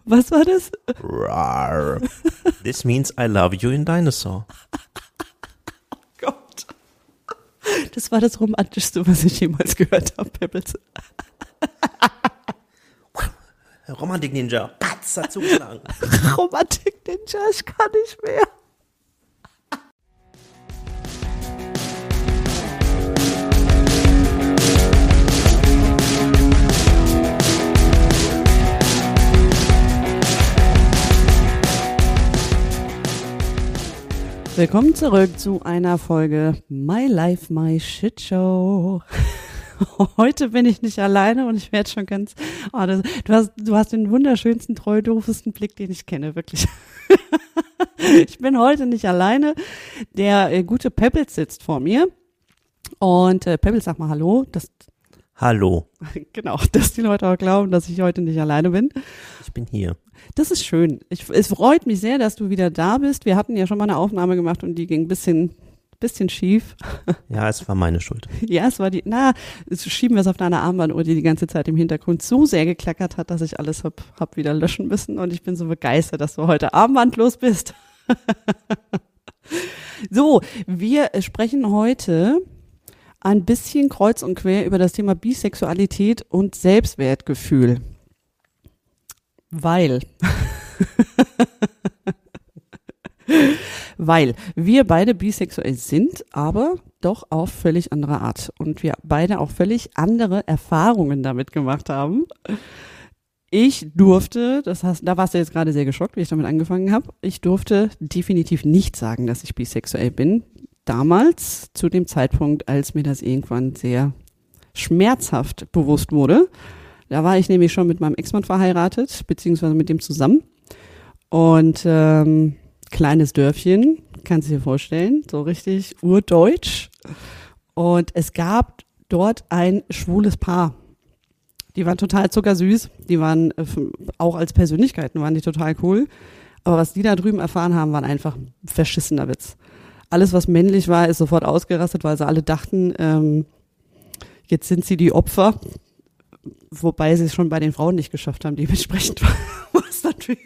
Was war das? Rar. This means I love you in Dinosaur. Gott. Das war das Romantischste, was ich jemals gehört habe, Pebbles. Romantik Ninja. Patz, hat zugeschlagen. Romantik Ninja, ich kann nicht mehr. Willkommen zurück zu einer Folge My Life, My Shit Show. Heute bin ich nicht alleine und ich werde schon ganz, du hast den wunderschönsten, treu-doofesten Blick, den ich kenne, wirklich. Ich bin heute nicht alleine. Der gute Pebbles sitzt vor mir und Pebbles, sag mal Hallo. Hallo. Genau, dass die Leute auch glauben, dass ich heute nicht alleine bin. Ich bin hier. Das ist schön. Es freut mich sehr, dass du wieder da bist. Wir hatten ja schon mal eine Aufnahme gemacht und die ging ein bisschen schief. Ja, es war meine Schuld. Ja, jetzt schieben wir es auf deine Armbanduhr, die ganze Zeit im Hintergrund so sehr geklackert hat, dass ich alles hab wieder löschen müssen und ich bin so begeistert, dass du heute armbandlos bist. So, wir sprechen heute ein bisschen kreuz und quer über das Thema Bisexualität und Selbstwertgefühl. Weil wir beide bisexuell sind, aber doch auf völlig andere Art. Und wir beide auch völlig andere Erfahrungen damit gemacht haben. Ich durfte, da warst du jetzt gerade sehr geschockt, wie ich damit angefangen habe, ich durfte definitiv nicht sagen, dass ich bisexuell bin. Damals, zu dem Zeitpunkt, als mir das irgendwann sehr schmerzhaft bewusst wurde. Da war ich nämlich schon mit meinem Ex-Mann verheiratet, beziehungsweise mit dem zusammen. Und kleines Dörfchen, kannst du dir vorstellen, so richtig urdeutsch. Und es gab dort ein schwules Paar. Die waren total zuckersüß, die waren auch als Persönlichkeiten waren die total cool. Aber was die da drüben erfahren haben, war einfach ein verschissener Witz. Alles, was männlich war, ist sofort ausgerastet, weil sie alle dachten, jetzt sind sie die Opfer. Wobei sie es schon bei den Frauen nicht geschafft haben. Dementsprechend war es natürlich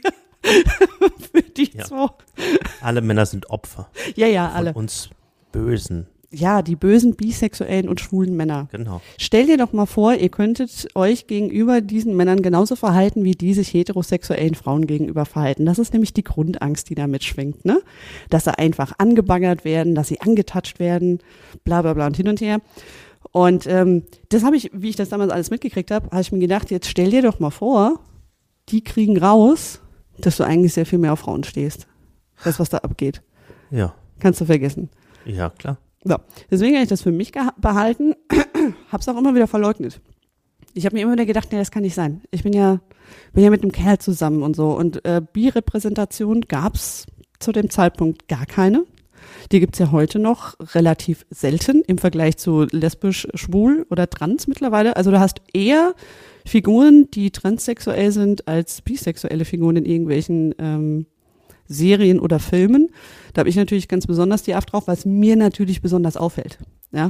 für die zwei. Alle Männer sind Opfer. Ja, alle. Von uns Bösen. Ja, die bösen bisexuellen und schwulen Männer. Genau. Stell dir doch mal vor, ihr könntet euch gegenüber diesen Männern genauso verhalten, wie die sich heterosexuellen Frauen gegenüber verhalten. Das ist nämlich die Grundangst, die da mitschwingt, ne? Dass sie einfach angebaggert werden, dass sie angetatscht werden, bla bla bla und hin und her. Und das habe ich, wie ich das damals alles mitgekriegt habe ich mir gedacht, jetzt stell dir doch mal vor, die kriegen raus, dass du eigentlich sehr viel mehr auf Frauen stehst. Das, was da abgeht. Ja. Kannst du vergessen. Ja, klar. So, deswegen habe ich das für mich behalten, habe es auch immer wieder verleugnet. Ich habe mir immer wieder gedacht, nee, das kann nicht sein. Ich bin ja mit einem Kerl zusammen und so. Und Bi-Repräsentation gab's zu dem Zeitpunkt gar keine. Die gibt's ja heute noch relativ selten im Vergleich zu lesbisch, schwul oder trans mittlerweile. Also du hast eher Figuren, die transsexuell sind, als bisexuelle Figuren in irgendwelchen Serien oder Filmen. Da habe ich natürlich ganz besonders die Acht drauf, was mir natürlich besonders auffällt. Ja?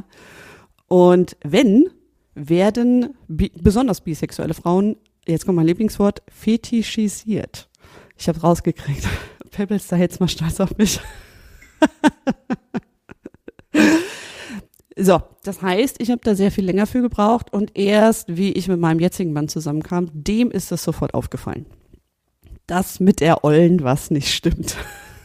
Und werden besonders bisexuelle Frauen, jetzt kommt mein Lieblingswort, fetischisiert. Ich habe rausgekriegt. Pebbles, da hält's mal stolz auf mich. So, das heißt, ich habe da sehr viel länger für gebraucht und erst, wie ich mit meinem jetzigen Mann zusammenkam, dem ist das sofort aufgefallen. Dass mit der Ollen was nicht stimmt.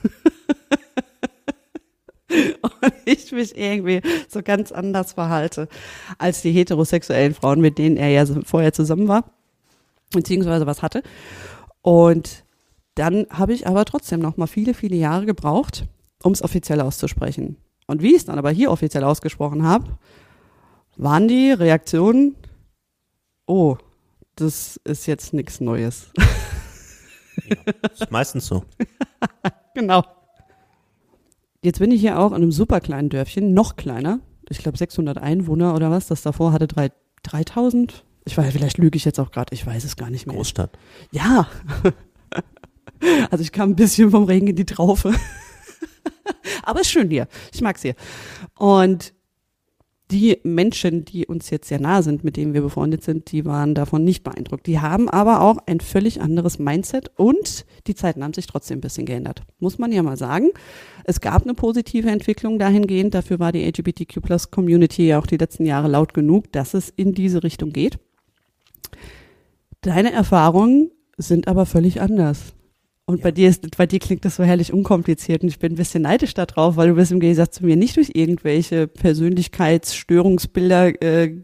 Und ich mich irgendwie so ganz anders verhalte als die heterosexuellen Frauen, mit denen er ja vorher zusammen war, beziehungsweise was hatte. Und dann habe ich aber trotzdem noch mal viele, viele Jahre gebraucht, um es offiziell auszusprechen. Und wie ich es dann aber hier offiziell ausgesprochen habe, waren die Reaktionen, oh, das ist jetzt nichts Neues. Ja, ist meistens so. Genau. Jetzt bin ich hier auch in einem super kleinen Dörfchen, noch kleiner. Ich glaube 600 Einwohner oder was. Das davor hatte 3000. Vielleicht lüge ich jetzt auch gerade, ich weiß es gar nicht mehr. Großstadt. Ja. Also ich kam ein bisschen vom Regen in die Traufe. Aber ist schön hier. Ich mag's hier. Und die Menschen, die uns jetzt sehr nahe sind, mit denen wir befreundet sind, die waren davon nicht beeindruckt. Die haben aber auch ein völlig anderes Mindset und die Zeiten haben sich trotzdem ein bisschen geändert. Muss man ja mal sagen. Es gab eine positive Entwicklung dahingehend. Dafür war die LGBTQ+-Community ja auch die letzten Jahre laut genug, dass es in diese Richtung geht. Deine Erfahrungen sind aber völlig anders. Und bei dir klingt das so herrlich unkompliziert und ich bin ein bisschen neidisch darauf, weil du bist im Gegensatz zu mir nicht durch irgendwelche Persönlichkeitsstörungsbilder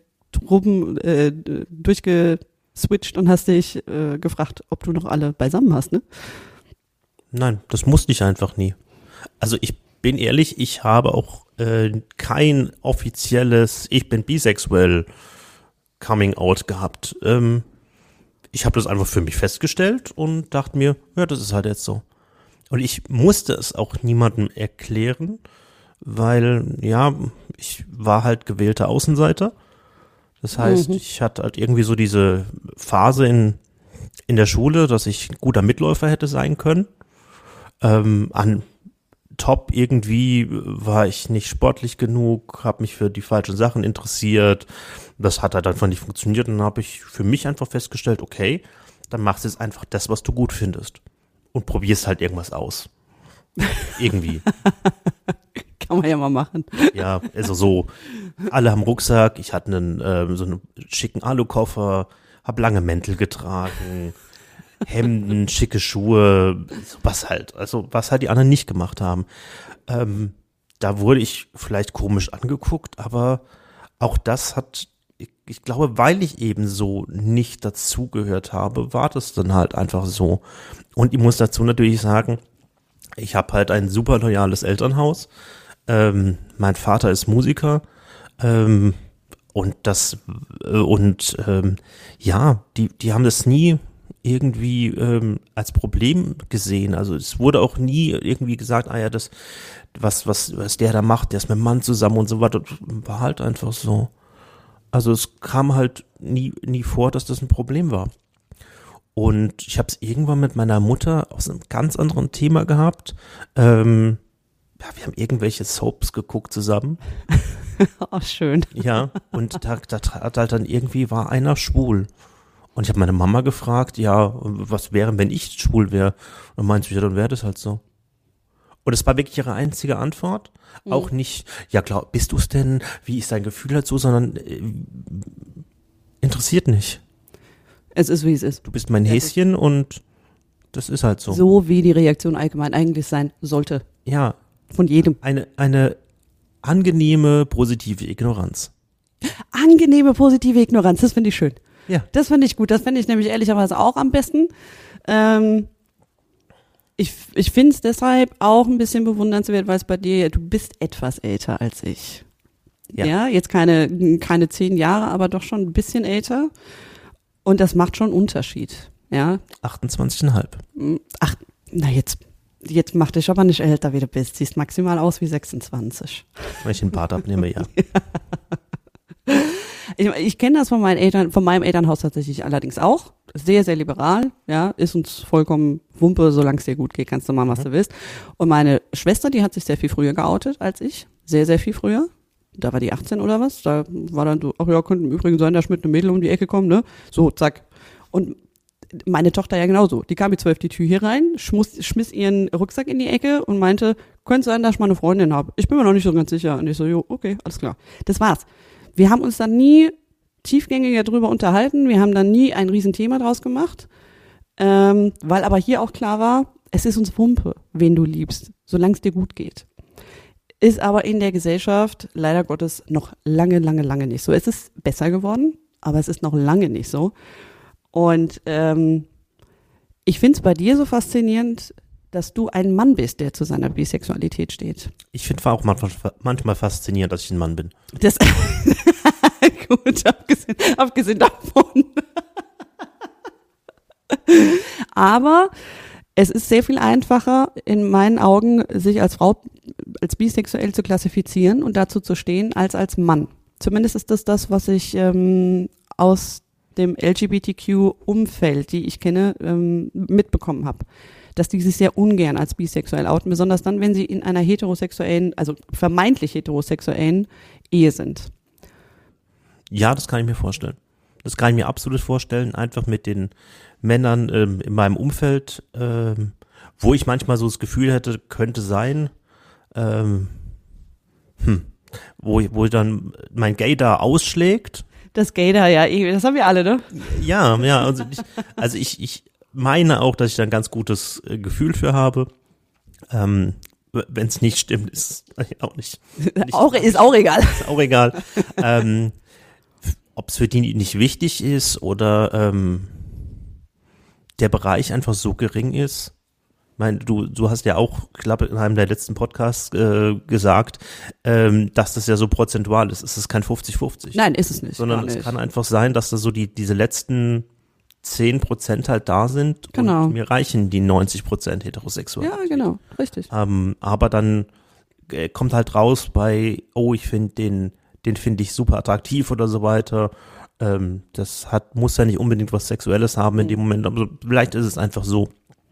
durchgeswitcht und hast dich gefragt, ob du noch alle beisammen hast, ne? Nein, das musste ich einfach nie. Also ich bin ehrlich, ich habe auch kein offizielles Ich bin bisexuell Coming Out gehabt. Ich habe das einfach für mich festgestellt und dachte mir, ja, das ist halt jetzt so. Und ich musste es auch niemandem erklären, weil, ja, ich war halt gewählter Außenseiter. Das heißt, ich hatte halt irgendwie so diese Phase in der Schule, dass ich ein guter Mitläufer hätte sein können. An Top irgendwie war ich nicht sportlich genug, habe mich für die falschen Sachen interessiert. Das hat halt einfach nicht funktioniert und dann habe ich für mich einfach festgestellt, okay, dann machst du jetzt einfach das, was du gut findest und probierst halt irgendwas aus. Irgendwie. Kann man ja mal machen. Ja, also so, alle haben Rucksack, ich hatte so einen schicken Alukoffer, habe lange Mäntel getragen, Hemden, schicke Schuhe, was halt die anderen nicht gemacht haben. Da wurde ich vielleicht komisch angeguckt, aber auch das hat, ich glaube, weil ich eben so nicht dazugehört habe, war das dann halt einfach so. Und ich muss dazu natürlich sagen, ich habe halt ein super loyales Elternhaus. Mein Vater ist Musiker. Die haben das nie irgendwie als Problem gesehen. Also es wurde auch nie irgendwie gesagt, ah ja, das, was der da macht, der ist mit dem Mann zusammen und so weiter. Das war halt einfach so. Also es kam halt nie vor, dass das ein Problem war. Und ich habe es irgendwann mit meiner Mutter aus einem ganz anderen Thema gehabt. Wir haben irgendwelche Soaps geguckt zusammen. Oh, schön. Ja, und da hat halt dann irgendwie war einer schwul. Und ich habe meine Mama gefragt, ja, was wäre, wenn ich schwul wäre? Und meinte, ja, dann wäre das halt so. Und es war wirklich ihre einzige Antwort. Auch nicht, ja klar, bist du es denn? Wie ist dein Gefühl dazu? Sondern interessiert nicht. Es ist, wie es ist. Du bist mein Häschen und das ist halt so. So wie die Reaktion allgemein eigentlich sein sollte. Ja. Von jedem. Eine angenehme, positive Ignoranz. Angenehme, positive Ignoranz, das finde ich schön. Ja. Das finde ich gut. Das finde ich nämlich ehrlicherweise auch am besten. Ich finde es deshalb auch ein bisschen bewundernswert, weil es bei dir, du bist etwas älter als ich. Ja, jetzt keine 10 Jahre, aber doch schon ein bisschen älter. Und das macht schon einen Unterschied. Ja. 28,5. Ach, na jetzt mach dich aber nicht älter, wie du bist. Siehst maximal aus wie 26. Wenn ich den Bart abnehme, ja. Ich kenne das von meinem Elternhaus tatsächlich allerdings auch. Sehr, sehr liberal, ja, ist uns vollkommen Wumpe, solange es dir gut geht, kannst du machen, was du willst. Und meine Schwester, die hat sich sehr viel früher geoutet als ich. Sehr, sehr viel früher. Da war die 18 oder was. Da war dann so, ach ja, könnte im Übrigen sein, dass mit einem Mädel um die Ecke kommt, ne? So, zack. Und meine Tochter ja genauso. Die kam mit 12 die Tür hier rein, schmiss ihren Rucksack in die Ecke und meinte, könnte sein, dass ich mal eine Freundin habe. Ich bin mir noch nicht so ganz sicher. Und ich so, jo, okay, alles klar. Das war's. Wir haben uns dann nie tiefgängiger drüber unterhalten. Wir haben dann nie ein Riesenthema draus gemacht. Weil aber hier auch klar war, es ist uns Wumpe, wen du liebst, solange es dir gut geht. Ist aber in der Gesellschaft leider Gottes noch lange, lange, lange nicht so. Es ist besser geworden, aber es ist noch lange nicht so. Und ich finde es bei dir so faszinierend, dass du ein Mann bist, der zu seiner Bisexualität steht. Ich finde auch manchmal faszinierend, dass ich ein Mann bin. Das gut, abgesehen davon. Aber es ist sehr viel einfacher, in meinen Augen, sich als Frau, als bisexuell zu klassifizieren und dazu zu stehen, als Mann. Zumindest ist das, was ich aus dem LGBTQ-Umfeld, die ich kenne, mitbekommen habe. Dass die sich sehr ungern als bisexuell outen, besonders dann, wenn sie in einer heterosexuellen, also vermeintlich heterosexuellen Ehe sind. Ja, das kann ich mir vorstellen. Das kann ich mir absolut vorstellen, einfach mit den Männern in meinem Umfeld, wo ich manchmal so das Gefühl hätte, könnte sein, wo dann mein Gaydar ausschlägt. Das Gaydar, ja, das haben wir alle, ne? Ja, also ich meine auch, dass ich da ein ganz gutes Gefühl für habe. Wenn es nicht stimmt, ist auch nicht. Ist auch egal. Ist auch egal. Ob es für die nicht wichtig ist oder der Bereich einfach so gering ist. Ich meine, du hast ja auch, ich glaube, in einem der letzten Podcasts gesagt, dass das ja so prozentual ist. Es ist kein 50-50. Nein, ist es nicht. Sondern es kann einfach sein, dass da so diese letzten 10% halt da sind. Genau. Und mir reichen die 90% heterosexuell. Ja, genau, richtig. Aber dann kommt halt raus bei, ich finde den finde ich super attraktiv oder so weiter. Das muss ja nicht unbedingt was Sexuelles haben in dem Moment, aber vielleicht ist es einfach so.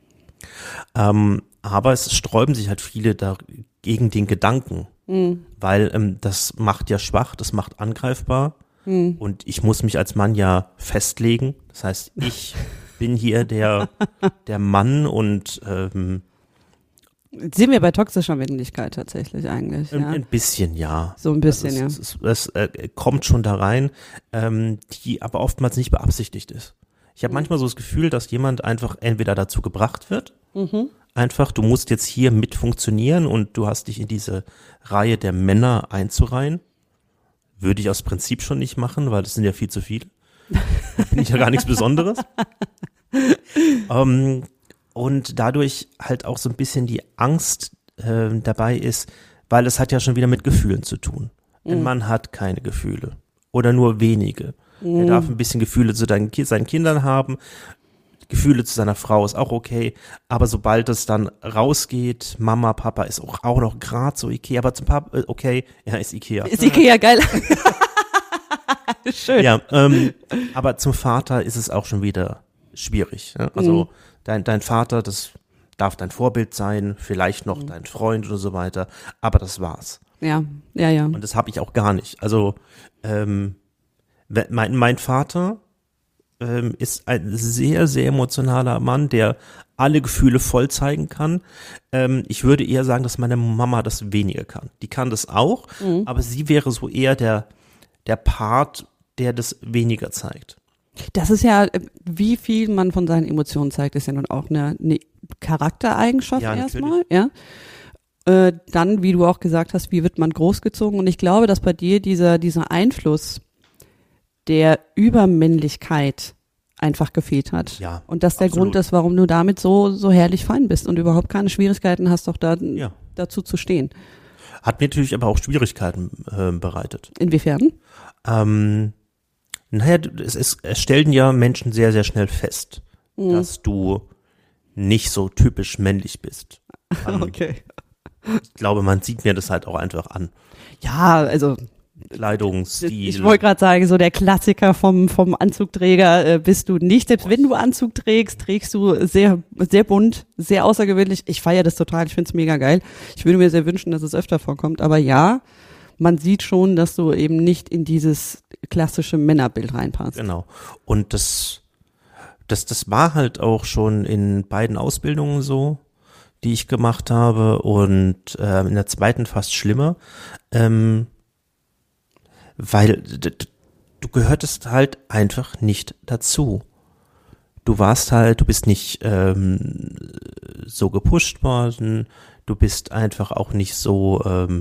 Aber es sträuben sich halt viele da gegen den Gedanken, weil das macht ja schwach, das macht angreifbar und ich muss mich als Mann ja festlegen. Das heißt, ich bin hier der Mann und sind wir bei toxischer Männlichkeit tatsächlich eigentlich, ja? Ein bisschen, ja. So ein bisschen, also es kommt schon da rein, die aber oftmals nicht beabsichtigt ist. Ich habe manchmal so das Gefühl, dass jemand einfach entweder dazu gebracht wird, einfach, du musst jetzt hier mit funktionieren und du hast dich in diese Reihe der Männer einzureihen. Würde ich aus Prinzip schon nicht machen, weil das sind ja viel zu viele. Da bin ich ja gar nichts Besonderes. Und dadurch halt auch so ein bisschen die Angst dabei ist, weil es hat ja schon wieder mit Gefühlen zu tun. Ein Mann hat keine Gefühle oder nur wenige. Er darf ein bisschen Gefühle zu seinen Kindern haben, Gefühle zu seiner Frau ist auch okay, aber sobald es dann rausgeht, Mama, Papa ist auch noch gerade so okay, aber zum Papa, okay, ja, ist Ikea. Ist Ikea geil. Schön. Ja, aber zum Vater ist es auch schon wieder schwierig. Ja? Also dein Vater, das darf dein Vorbild sein, vielleicht noch dein Freund oder so weiter, aber das war's. Ja. Und das habe ich auch gar nicht. Also mein Vater ist ein sehr, sehr emotionaler Mann, der alle Gefühle voll zeigen kann. Ich würde eher sagen, dass meine Mama das weniger kann. Die kann das auch, aber sie wäre so eher der Part, der das weniger zeigt. Das ist ja, wie viel man von seinen Emotionen zeigt, ist ja nun auch eine Charaktereigenschaft erstmal, ja. Dann, wie du auch gesagt hast, wie wird man großgezogen? Und ich glaube, dass bei dir dieser Einfluss der Übermännlichkeit einfach gefehlt hat. Ja, und das der absolut. Grund ist, warum du damit so herrlich fein bist und überhaupt keine Schwierigkeiten hast, auch dazu zu stehen. Hat mir natürlich aber auch Schwierigkeiten bereitet. Inwiefern? Es stellen ja Menschen sehr, sehr schnell fest, dass du nicht so typisch männlich bist. Okay. Ich glaube, man sieht mir das halt auch einfach an. Ja, also Kleidungsstil. ich wollte gerade sagen, so der Klassiker vom Anzugträger bist du nicht. Selbst wenn du Anzug trägst du sehr, sehr bunt, sehr außergewöhnlich. Ich feiere das total, ich finde es mega geil. Ich würde mir sehr wünschen, dass es öfter vorkommt. Aber ja, man sieht schon, dass du eben nicht in dieses klassische Männerbild reinpasst. Genau. Und das war halt auch schon in beiden Ausbildungen so, die ich gemacht habe, und in der zweiten fast schlimmer, weil du gehörtest halt einfach nicht dazu. Du bist nicht so gepusht worden, du bist einfach auch nicht so,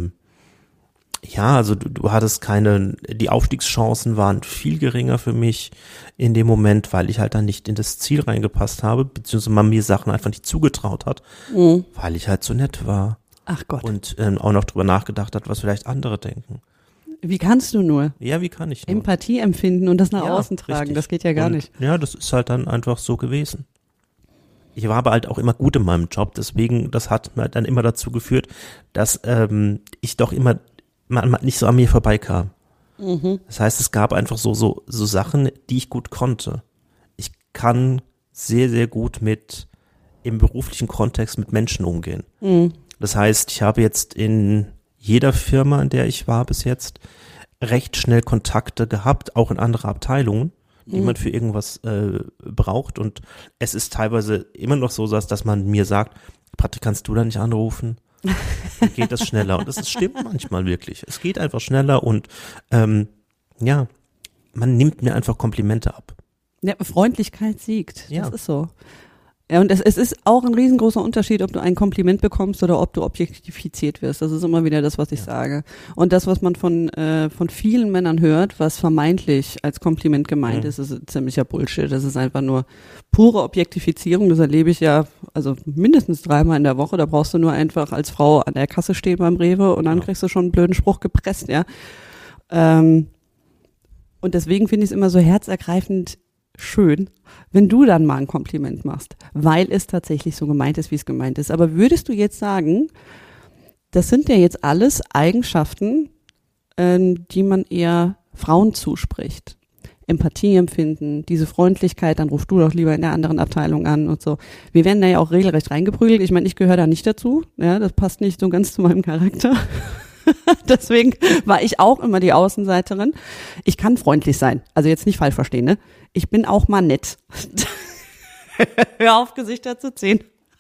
also du hattest die Aufstiegschancen waren viel geringer für mich in dem Moment, weil ich halt dann nicht in das Ziel reingepasst habe, beziehungsweise man mir Sachen einfach nicht zugetraut hat, weil ich halt so nett war. Ach Gott. Und auch noch drüber nachgedacht hat, was vielleicht andere denken. Wie kannst du nur? Ja, wie kann ich nur? Empathie empfinden und das nach außen tragen, richtig. das geht ja gar nicht. Ja, das ist halt dann einfach so gewesen. Ich war aber halt auch immer gut in meinem Job, deswegen, das hat mir dann immer dazu geführt, dass ich doch immer man nicht so an mir vorbeikam. Das heißt, es gab einfach so Sachen, die ich gut konnte. Ich kann sehr, sehr gut im beruflichen Kontext mit Menschen umgehen. Das heißt, ich habe jetzt in jeder Firma, in der ich war bis jetzt, recht schnell Kontakte gehabt, auch in andere Abteilungen, die man für irgendwas braucht. Und es ist teilweise immer noch so, dass man mir sagt, Patrick, kannst du da nicht anrufen? Dann geht das schneller. Und das stimmt manchmal wirklich. Es geht einfach schneller und ja, man nimmt mir einfach Komplimente ab. Ja, Freundlichkeit siegt. Ja. Das ist so. Ja, und es ist auch ein riesengroßer Unterschied, ob du ein Kompliment bekommst oder ob du objektifiziert wirst. Das ist immer wieder das, was ich sage. Und das, was man von vielen Männern hört, was vermeintlich als Kompliment gemeint ist ziemlicher Bullshit. Das ist einfach nur pure Objektifizierung. Das erlebe ich ja, also mindestens 3-mal in der Woche. Da brauchst du nur einfach als Frau an der Kasse stehen beim Rewe und dann kriegst du schon einen blöden Spruch gepresst, ja. Und deswegen finde ich es immer so herzergreifend schön, wenn du dann mal ein Kompliment machst, weil es tatsächlich so gemeint ist, wie es gemeint ist. Aber würdest du jetzt sagen, das sind ja jetzt alles Eigenschaften, die man eher Frauen zuspricht? Empathie empfinden, diese Freundlichkeit, dann ruf du doch lieber in der anderen Abteilung an und so. Wir werden da ja auch regelrecht reingeprügelt. Ich meine, ich gehöre da nicht dazu. Ja, das passt nicht so ganz zu meinem Charakter. Deswegen war ich auch immer die Außenseiterin. Ich kann freundlich sein. Also jetzt nicht falsch verstehen, ne? Ich bin auch mal nett. Hör auf, Gesichter zu ziehen.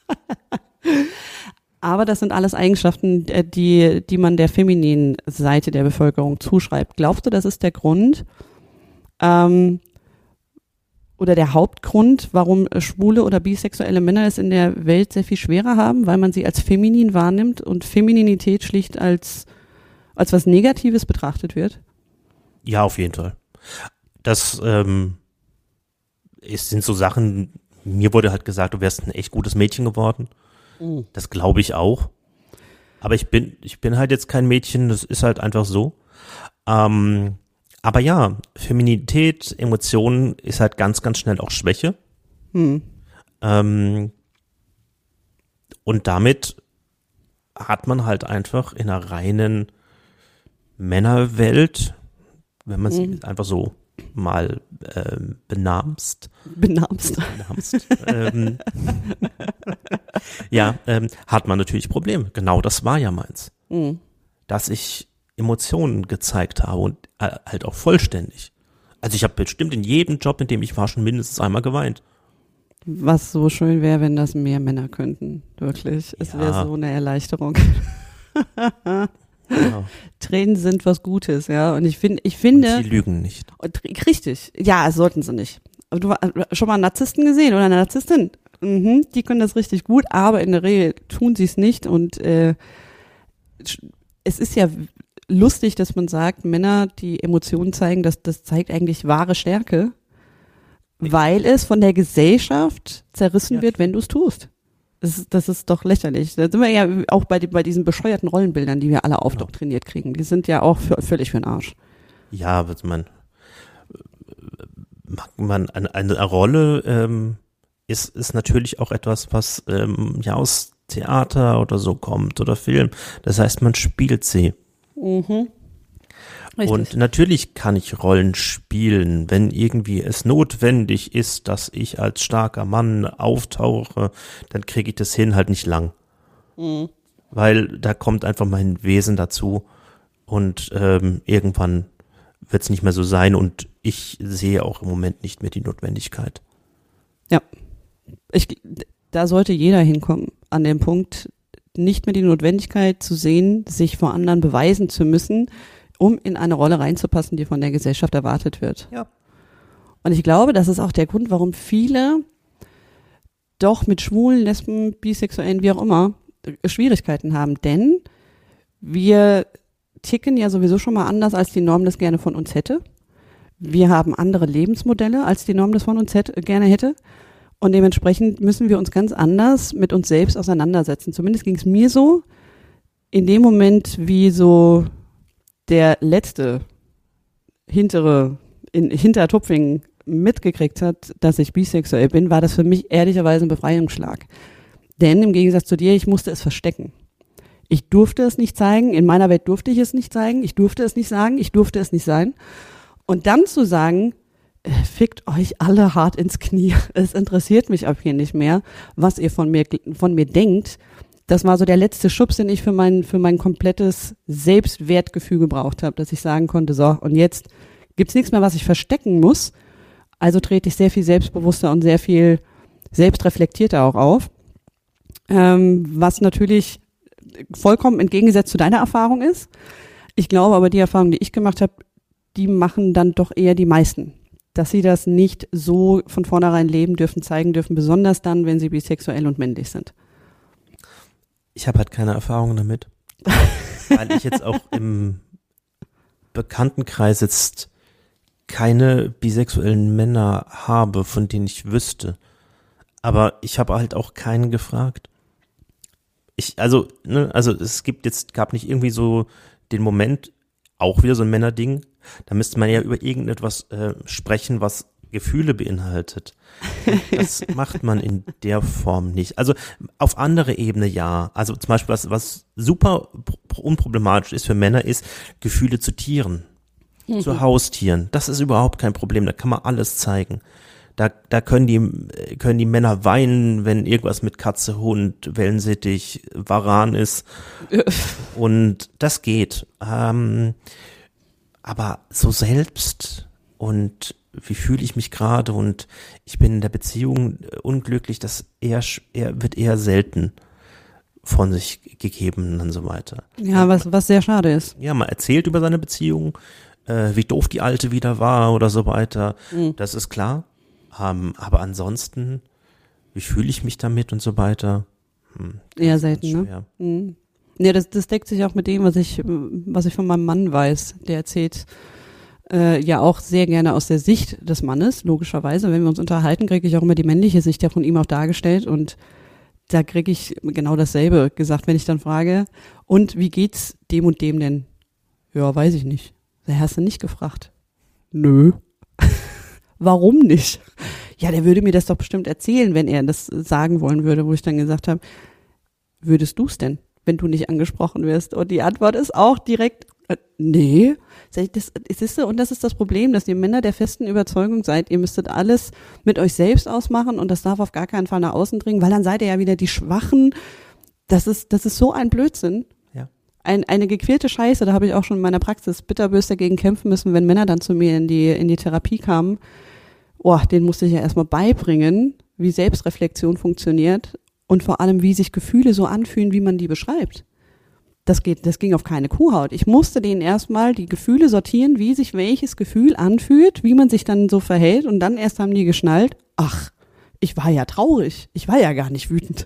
Aber das sind alles Eigenschaften, die man der femininen Seite der Bevölkerung zuschreibt. Glaubst du, das ist der Grund oder der Hauptgrund, warum schwule oder bisexuelle Männer es in der Welt sehr viel schwerer haben, weil man sie als feminin wahrnimmt und Femininität schlicht als was Negatives betrachtet wird? Ja, auf jeden Fall. Das sind so Sachen, mir wurde halt gesagt, du wärst ein echt gutes Mädchen geworden. Das glaube ich auch. Aber ich bin halt jetzt kein Mädchen, das ist halt einfach so. Aber ja, Feminität, Emotionen ist halt ganz, ganz schnell auch Schwäche. Und damit hat man halt einfach in einer reinen Männerwelt, wenn man sie einfach so mal benamst. Hat man natürlich Probleme. Genau das war ja meins. Dass ich Emotionen gezeigt habe und halt auch vollständig. Also ich habe bestimmt in jedem Job, in dem ich war, schon mindestens einmal geweint. Was so schön wäre, wenn das mehr Männer könnten. Wirklich. Es wäre so eine Erleichterung. Ja. Tränen sind was Gutes, ja. Und ich finde. Und sie lügen nicht. Richtig. Ja, sollten sie nicht. Aber du hast schon mal einen Narzissten gesehen oder eine Narzisstin? Die können das richtig gut, aber in der Regel tun sie es nicht. Und es ist ja lustig, dass man sagt, Männer, die Emotionen zeigen, das zeigt eigentlich wahre Stärke, weil es von der Gesellschaft zerrissen wird, wenn du es tust. Das ist doch lächerlich. Da sind wir ja auch bei diesen bescheuerten Rollenbildern, die wir alle aufdoktriniert kriegen. Die sind ja auch völlig für den Arsch. Ja, man eine Rolle ist natürlich auch etwas, was aus Theater oder so kommt oder Film. Das heißt, man spielt sie. Und natürlich kann ich Rollen spielen, wenn irgendwie es notwendig ist, dass ich als starker Mann auftauche, dann kriege ich das hin, halt nicht lang. Weil da kommt einfach mein Wesen dazu und irgendwann wird es nicht mehr so sein und ich sehe auch im Moment nicht mehr die Notwendigkeit. Ja, da sollte jeder hinkommen an dem Punkt, nicht mehr die Notwendigkeit zu sehen, sich vor anderen beweisen zu müssen, um in eine Rolle reinzupassen, die von der Gesellschaft erwartet wird. Ja. Und ich glaube, das ist auch der Grund, warum viele doch mit Schwulen, Lesben, Bisexuellen, wie auch immer, Schwierigkeiten haben. Denn wir ticken ja sowieso schon mal anders, als die Norm das gerne von uns hätte. Wir haben andere Lebensmodelle, als die Norm das von uns gerne hätte. Und dementsprechend müssen wir uns ganz anders mit uns selbst auseinandersetzen. Zumindest ging es mir so, in dem Moment, wie so der letzte Hintertupfing mitgekriegt hat, dass ich bisexuell bin, war das für mich ehrlicherweise ein Befreiungsschlag. Denn im Gegensatz zu dir, ich musste es verstecken. Ich durfte es nicht zeigen, in meiner Welt durfte ich es nicht zeigen, ich durfte es nicht sagen, ich durfte es nicht sein. Und dann zu sagen, fickt euch alle hart ins Knie, es interessiert mich ab hier nicht mehr, was ihr von mir denkt, das war so der letzte Schubs, den ich für mein komplettes Selbstwertgefühl gebraucht habe, dass ich sagen konnte, so, und jetzt gibt's nichts mehr, was ich verstecken muss. Also trete ich sehr viel selbstbewusster und sehr viel selbstreflektierter auch auf. Was natürlich vollkommen entgegengesetzt zu deiner Erfahrung ist. Ich glaube aber, die Erfahrung, die ich gemacht habe, die machen dann doch eher die meisten. Dass sie das nicht so von vornherein leben dürfen, zeigen dürfen, besonders dann, wenn sie bisexuell und männlich sind. Ich habe halt keine Erfahrung damit, weil ich jetzt auch im Bekanntenkreis jetzt keine bisexuellen Männer habe, von denen ich wüsste. Aber ich habe halt auch keinen gefragt. Also es gab nicht irgendwie so den Moment, auch wieder so ein Männerding, da müsste man ja über irgendetwas sprechen, was Gefühle beinhaltet. Und das macht man in der Form nicht. Also auf andere Ebene ja. Also zum Beispiel was super unproblematisch ist für Männer, ist Gefühle zu Tieren, zu Haustieren. Das ist überhaupt kein Problem, da kann man alles zeigen. Da können die Männer weinen, wenn irgendwas mit Katze, Hund, Wellensittich, Varan ist. Und das geht. Aber so selbst und wie fühle ich mich gerade und ich bin in der Beziehung unglücklich, das wird eher selten von sich gegeben und so weiter. Ja, was sehr schade ist. Ja, man erzählt über seine Beziehung, wie doof die alte wieder war oder so weiter. Das ist klar. Aber ansonsten, wie fühle ich mich damit und so weiter? Eher selten, ne? Ja, das deckt sich auch mit dem, was ich von meinem Mann weiß. Der erzählt ja auch sehr gerne aus der Sicht des Mannes, logischerweise. Wenn wir uns unterhalten, kriege ich auch immer die männliche Sicht ja von ihm auch dargestellt und da kriege ich genau dasselbe gesagt, wenn ich dann frage, und wie geht's dem und dem denn? Ja, weiß ich nicht. Hast du nicht gefragt? Nö. Warum nicht? Ja, der würde mir das doch bestimmt erzählen, wenn er das sagen wollen würde, wo ich dann gesagt habe, würdest du's denn, wenn du nicht angesprochen wirst? Und die Antwort ist auch direkt, nee. Und das ist das Problem, dass ihr Männer der festen Überzeugung seid, ihr müsstet alles mit euch selbst ausmachen und das darf auf gar keinen Fall nach außen dringen, weil dann seid ihr ja wieder die Schwachen. Das ist so ein Blödsinn. Ja. Eine gequälte Scheiße, da habe ich auch schon in meiner Praxis bitterbös dagegen kämpfen müssen, wenn Männer dann zu mir in die Therapie kamen. Den musste ich ja erstmal beibringen, wie Selbstreflexion funktioniert und vor allem, wie sich Gefühle so anfühlen, wie man die beschreibt. Das ging auf keine Kuhhaut. Ich musste denen erstmal die Gefühle sortieren, wie sich welches Gefühl anfühlt, wie man sich dann so verhält und dann erst haben die geschnallt, ach, ich war ja traurig, ich war ja gar nicht wütend.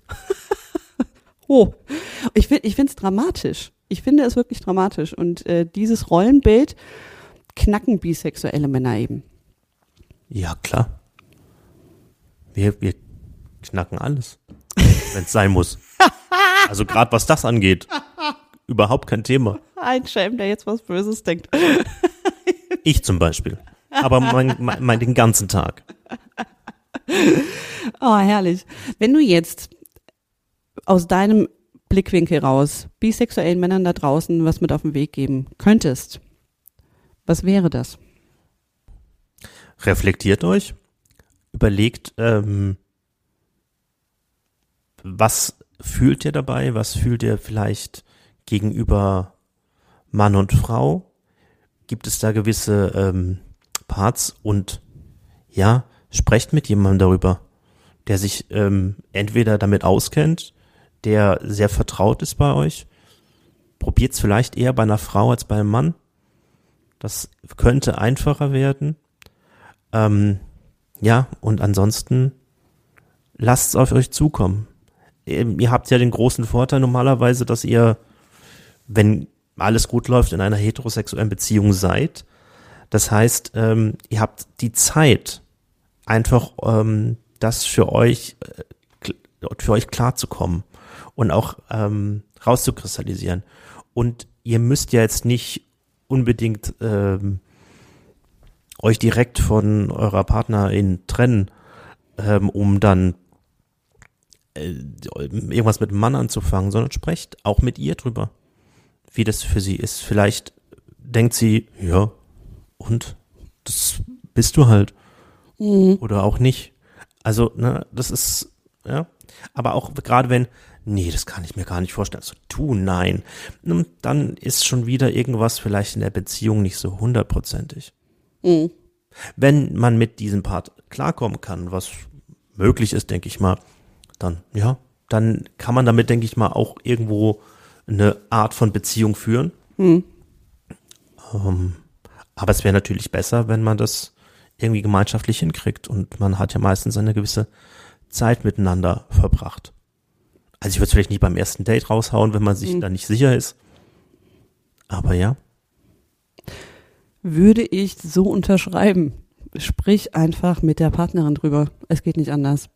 Ich finde es dramatisch. Ich finde es wirklich dramatisch und dieses Rollenbild knacken bisexuelle Männer eben. Ja, klar. Wir knacken alles, wenn es sein muss. Also gerade was das angeht, überhaupt kein Thema. Ein Schelm, der jetzt was Böses denkt. Ich zum Beispiel. Aber mein den ganzen Tag. Oh, herrlich. Wenn du jetzt aus deinem Blickwinkel raus bisexuellen Männern da draußen was mit auf den Weg geben könntest, was wäre das? Reflektiert euch, überlegt, was fühlt ihr dabei, was fühlt ihr vielleicht gegenüber Mann und Frau? Gibt es da gewisse Parts und ja, sprecht mit jemandem darüber, der sich entweder damit auskennt, der sehr vertraut ist bei euch. Probiert es vielleicht eher bei einer Frau als bei einem Mann. Das könnte einfacher werden. Ja, und ansonsten lasst es auf euch zukommen. Ihr habt ja den großen Vorteil normalerweise, dass ihr, wenn alles gut läuft, in einer heterosexuellen Beziehung seid. Das heißt, ihr habt die Zeit, einfach das für euch klarzukommen und auch rauszukristallisieren. Und ihr müsst ja jetzt nicht unbedingt euch direkt von eurer Partnerin trennen, um dann irgendwas mit dem Mann anzufangen, sondern sprecht auch mit ihr drüber, wie das für sie ist. Vielleicht denkt sie, ja, und das bist du halt. Oder auch nicht. Also, ne, das ist, ja. Aber auch gerade wenn Nee, das kann ich mir gar nicht vorstellen. Also du, nein. Und dann ist schon wieder irgendwas vielleicht in der Beziehung nicht so 100%ig. Mhm. Wenn man mit diesem Part klarkommen kann, was möglich ist, denke ich mal, dann kann man damit, denke ich mal, auch irgendwo eine Art von Beziehung führen. Mhm. Aber es wäre natürlich besser, wenn man das irgendwie gemeinschaftlich hinkriegt und man hat ja meistens eine gewisse Zeit miteinander verbracht. Also ich würde es vielleicht nicht beim ersten Date raushauen, wenn man sich da nicht sicher ist. Aber ja. Würde ich so unterschreiben. Sprich einfach mit der Partnerin drüber. Es geht nicht anders.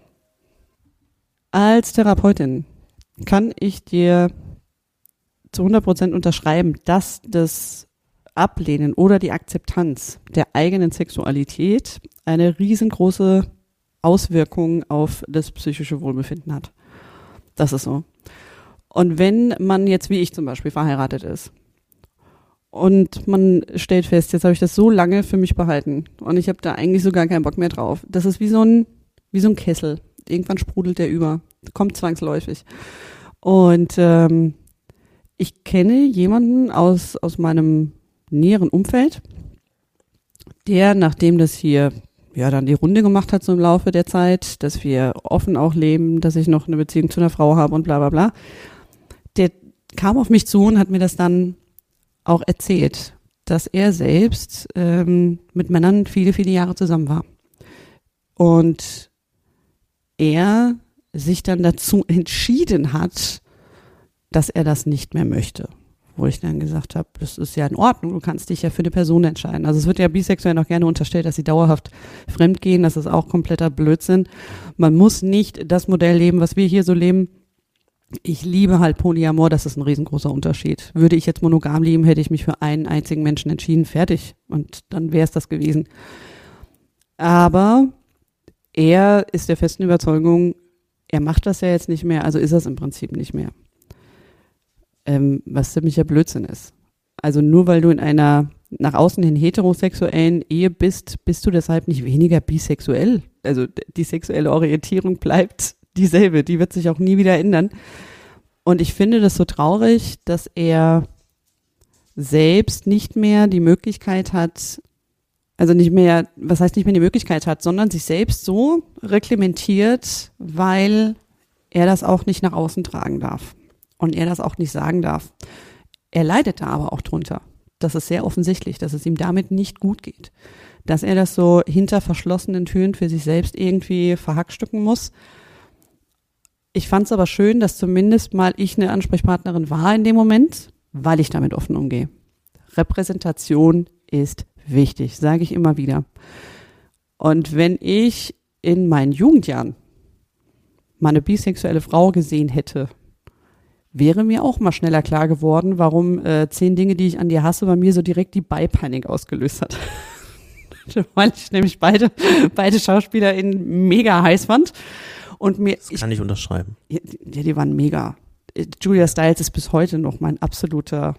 Als Therapeutin kann ich dir zu 100% unterschreiben, dass das Ablehnen oder die Akzeptanz der eigenen Sexualität eine riesengroße Auswirkung auf das psychische Wohlbefinden hat. Das ist so. Und wenn man jetzt, wie ich zum Beispiel, verheiratet ist und man stellt fest, jetzt habe ich das so lange für mich behalten und ich habe da eigentlich so gar keinen Bock mehr drauf. Das ist wie so ein Kessel. Irgendwann sprudelt der über. Kommt zwangsläufig. Und ich kenne jemanden aus meinem näheren Umfeld, der, nachdem das hier dann die Runde gemacht hat so im Laufe der Zeit, dass wir offen auch leben, dass ich noch eine Beziehung zu einer Frau habe und bla bla bla, der kam auf mich zu und hat mir das dann auch erzählt, dass er selbst mit Männern viele, viele Jahre zusammen war. Und er sich dann dazu entschieden hat, dass er das nicht mehr möchte. Wo ich dann gesagt habe, das ist ja in Ordnung, du kannst dich ja für eine Person entscheiden. Also es wird ja bisexuell auch gerne unterstellt, dass sie dauerhaft fremdgehen, das ist auch kompletter Blödsinn. Man muss nicht das Modell leben, was wir hier so leben. Ich liebe halt Polyamor, das ist ein riesengroßer Unterschied. Würde ich jetzt monogam leben, hätte ich mich für einen einzigen Menschen entschieden, fertig. Und dann wäre es das gewesen. Aber er ist der festen Überzeugung, er macht das ja jetzt nicht mehr, also ist er es im Prinzip nicht mehr. Was ziemlicher Blödsinn ist. Also nur weil du in einer nach außen hin heterosexuellen Ehe bist, bist du deshalb nicht weniger bisexuell. Also die sexuelle Orientierung bleibt dieselbe, die wird sich auch nie wieder ändern. Und ich finde das so traurig, dass er selbst nicht mehr die Möglichkeit hat, also nicht mehr, was heißt nicht mehr die Möglichkeit hat, sondern sich selbst so reglementiert, weil er das auch nicht nach außen tragen darf. Und er das auch nicht sagen darf. Er leidet da aber auch drunter. Das ist sehr offensichtlich, dass es ihm damit nicht gut geht. Dass er das so hinter verschlossenen Türen für sich selbst irgendwie verhackstücken muss. Ich fand es aber schön, dass zumindest mal ich eine Ansprechpartnerin war in dem Moment, weil ich damit offen umgehe. Repräsentation ist wichtig, sage ich immer wieder. Und wenn ich in meinen Jugendjahren mal eine bisexuelle Frau gesehen hätte, wäre mir auch mal schneller klar geworden, warum 10 Dinge, die ich an dir hasse, bei mir so direkt die Bi-Panik ausgelöst hat. Weil ich nämlich beide SchauspielerInnen mega heiß fand. Und mir, das kann ich unterschreiben. Ja, die waren mega. Julia Stiles ist bis heute noch mein absoluter,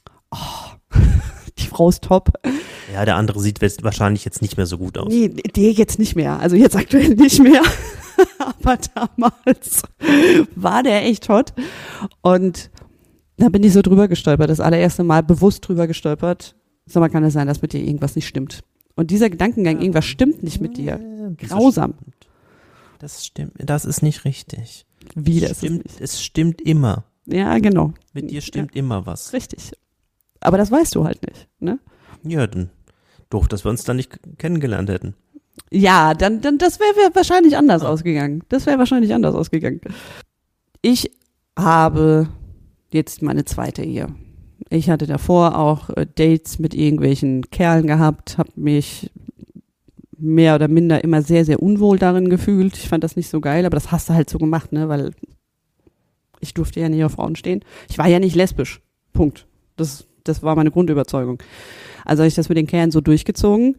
die Frau ist top. Ja, der andere sieht wahrscheinlich jetzt nicht mehr so gut aus. Nee, der jetzt nicht mehr. Also jetzt aktuell nicht mehr. Aber damals war der echt hot. Und da bin ich so drüber gestolpert. Das allererste Mal bewusst drüber gestolpert. Sag mal, kann es sein, dass mit dir irgendwas nicht stimmt? Und dieser Gedankengang, irgendwas stimmt nicht mit dir. Grausam. Das stimmt. Das ist nicht richtig. Wie das stimmt? Ist nicht. Es stimmt immer. Ja, genau. Mit dir stimmt immer was. Richtig. Aber das weißt du halt nicht, ne? Ja, dann doof, dass wir uns dann nicht kennengelernt hätten. Ja, dann das wäre wahrscheinlich anders ausgegangen. Ich habe jetzt meine zweite Ehe. Ich hatte davor auch Dates mit irgendwelchen Kerlen gehabt, habe mich mehr oder minder immer sehr, sehr unwohl darin gefühlt. Ich fand das nicht so geil, aber das hast du halt so gemacht, ne, weil ich durfte ja nicht auf Frauen stehen. Ich war ja nicht lesbisch. Punkt. Das war meine Grundüberzeugung. Also habe ich das mit den Kerlen so durchgezogen.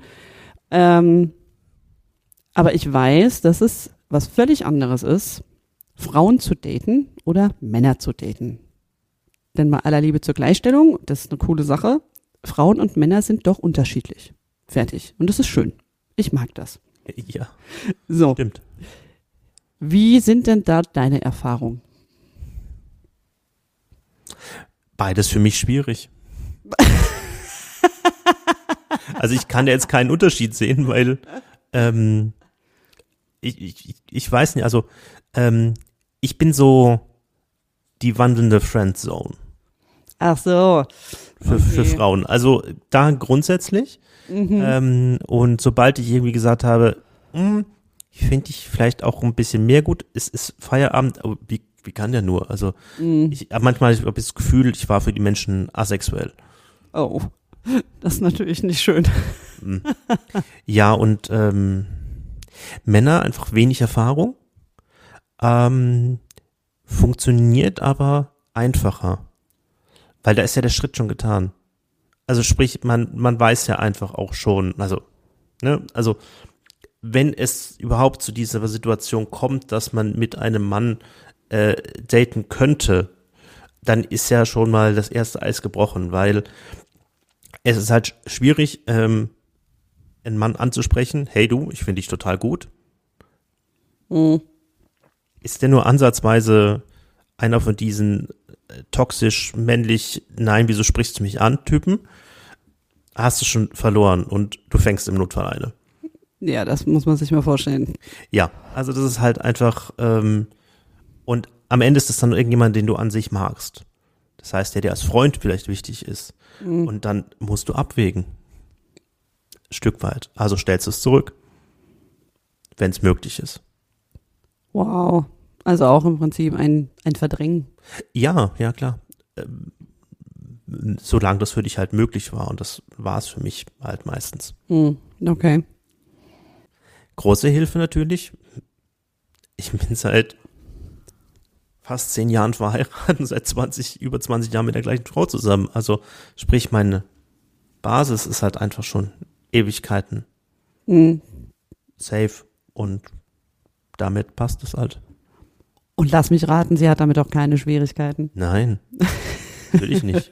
Aber ich weiß, dass es was völlig anderes ist, Frauen zu daten oder Männer zu daten. Denn bei aller Liebe zur Gleichstellung, das ist eine coole Sache, Frauen und Männer sind doch unterschiedlich. Fertig. Und das ist schön. Ich mag das. Ja, so. Stimmt. Wie sind denn da deine Erfahrungen? Beides für mich schwierig. Also ich kann ja jetzt keinen Unterschied sehen, weil ich weiß nicht, also ich bin so die wandelnde Friendzone Ach so. für Frauen. Also da grundsätzlich. Und sobald ich irgendwie gesagt habe, ich finde dich vielleicht auch ein bisschen mehr gut, es ist Feierabend, aber wie kann der nur? Also manchmal habe ich das Gefühl, ich war für die Menschen asexuell. Oh, das ist natürlich nicht schön. Ja, und Männer einfach wenig Erfahrung, funktioniert aber einfacher, weil da ist ja der Schritt schon getan. Also sprich, man weiß ja einfach auch schon, also wenn es überhaupt zu dieser Situation kommt, dass man mit einem Mann daten könnte, dann ist ja schon mal das erste Eis gebrochen, weil es ist halt schwierig, einen Mann anzusprechen, hey du, ich finde dich total gut. Ist der nur ansatzweise einer von diesen toxisch, männlich, nein, wieso sprichst du mich an, Typen, hast du schon verloren und du fängst im Notfall eine. Ja, das muss man sich mal vorstellen. Ja, also das ist halt einfach, und am Ende ist es dann irgendjemand, den du an sich magst. Das heißt, der dir als Freund vielleicht wichtig ist. Und dann musst du abwägen. Stück weit. Also stellst du es zurück, wenn es möglich ist. Wow. Also auch im Prinzip ein Verdrängen. Ja, klar. Solange das für dich halt möglich war. Und das war es für mich halt meistens. Okay. Große Hilfe natürlich. Ich bin seit fast 10 Jahren verheiratet, seit über 20 Jahren mit der gleichen Frau zusammen. Also sprich, meine Basis ist halt einfach schon Ewigkeiten. Safe und damit passt es halt. Und lass mich raten, sie hat damit auch keine Schwierigkeiten. Nein, natürlich nicht.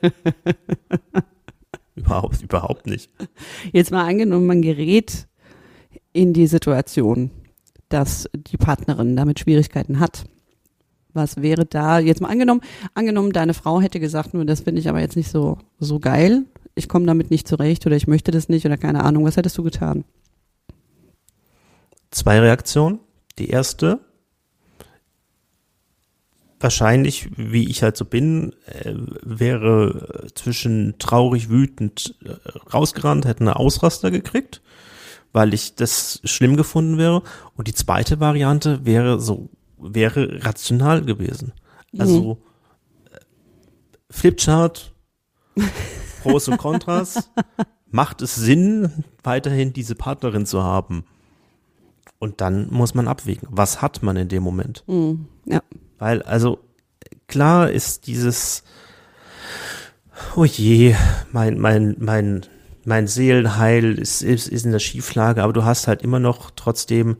Überhaupt nicht. Jetzt mal angenommen, man gerät in die Situation, dass die Partnerin damit Schwierigkeiten hat. Was wäre da, jetzt mal angenommen, deine Frau hätte gesagt, nur das finde ich aber jetzt nicht so geil, ich komme damit nicht zurecht oder ich möchte das nicht oder keine Ahnung, was hättest du getan? 2 Reaktionen. Die erste, wahrscheinlich, wie ich halt so bin, wäre zwischen traurig, wütend rausgerannt, hätte eine Ausraster gekriegt, weil ich das schlimm gefunden wäre. Und die zweite Variante wäre rational gewesen. Also Flipchart, Pros und Kontras, macht es Sinn, weiterhin diese Partnerin zu haben? Und dann muss man abwägen, was hat man in dem Moment? Ja. Weil, also, klar ist dieses, oh je, mein Seelenheil ist in der Schieflage, aber du hast halt immer noch trotzdem,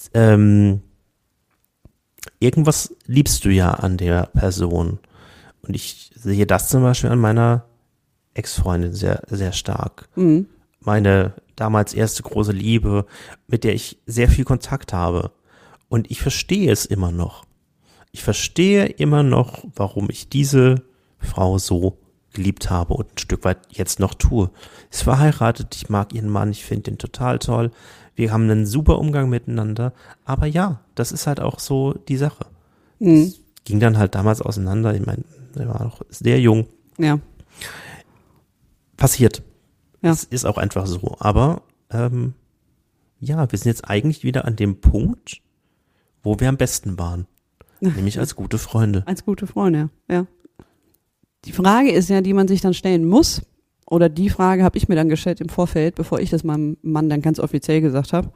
irgendwas liebst du ja an der Person. Und ich sehe das zum Beispiel an meiner Ex-Freundin sehr, sehr stark. Meine damals erste große Liebe, mit der ich sehr viel Kontakt habe. Und ich verstehe es immer noch. Ich verstehe immer noch, warum ich diese Frau so geliebt habe und ein Stück weit jetzt noch tue. Sie ist verheiratet, ich mag ihren Mann, ich finde ihn total toll. Wir haben einen super Umgang miteinander. Aber ja, das ist halt auch so die Sache. Es ging dann halt damals auseinander. Ich meine, er war noch sehr jung. Ja. Passiert. Ja. Es ist auch einfach so. Aber wir sind jetzt eigentlich wieder an dem Punkt, wo wir am besten waren. Nämlich als gute Freunde. Als gute Freunde, ja. Die Frage ist ja, die man sich dann stellen muss, oder die Frage habe ich mir dann gestellt im Vorfeld, bevor ich das meinem Mann dann ganz offiziell gesagt habe.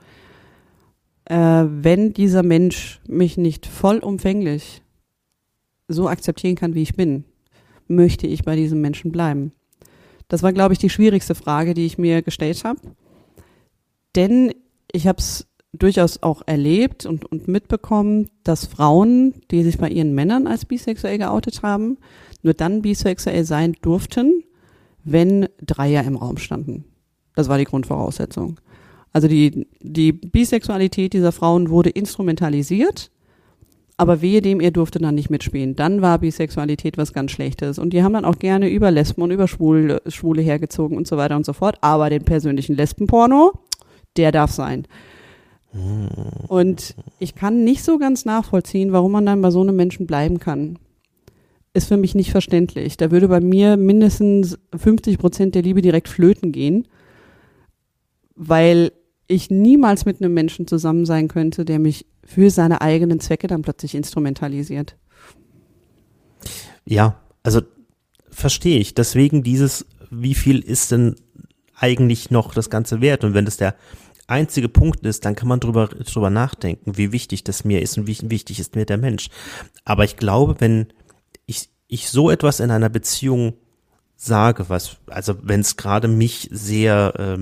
Wenn dieser Mensch mich nicht vollumfänglich so akzeptieren kann, wie ich bin, möchte ich bei diesem Menschen bleiben? Das war, glaube ich, die schwierigste Frage, die ich mir gestellt habe. Denn ich habe es durchaus auch erlebt und mitbekommen, dass Frauen, die sich bei ihren Männern als bisexuell geoutet haben, nur dann bisexuell sein durften, wenn Dreier im Raum standen. Das war die Grundvoraussetzung. Also die Bisexualität dieser Frauen wurde instrumentalisiert, Aber wehe dem, ihr durftet dann nicht mitspielen. Dann war Bisexualität was ganz Schlechtes. Und die haben dann auch gerne über Lesben und über Schwule hergezogen und so weiter und so fort. Aber den persönlichen Lesbenporno, der darf sein. Und ich kann nicht so ganz nachvollziehen, warum man dann bei so einem Menschen bleiben kann. Ist für mich nicht verständlich. Da würde bei mir mindestens 50% der Liebe direkt flöten gehen, weil ich niemals mit einem Menschen zusammen sein könnte, der mich für seine eigenen Zwecke dann plötzlich instrumentalisiert. Ja, also verstehe ich. Deswegen wie viel ist denn eigentlich noch das Ganze wert? Und wenn das der einzige Punkt ist, dann kann man drüber nachdenken, wie wichtig das mir ist und wie wichtig ist mir der Mensch. Aber ich glaube, wenn ich so etwas in einer Beziehung sage, also wenn es gerade mich sehr,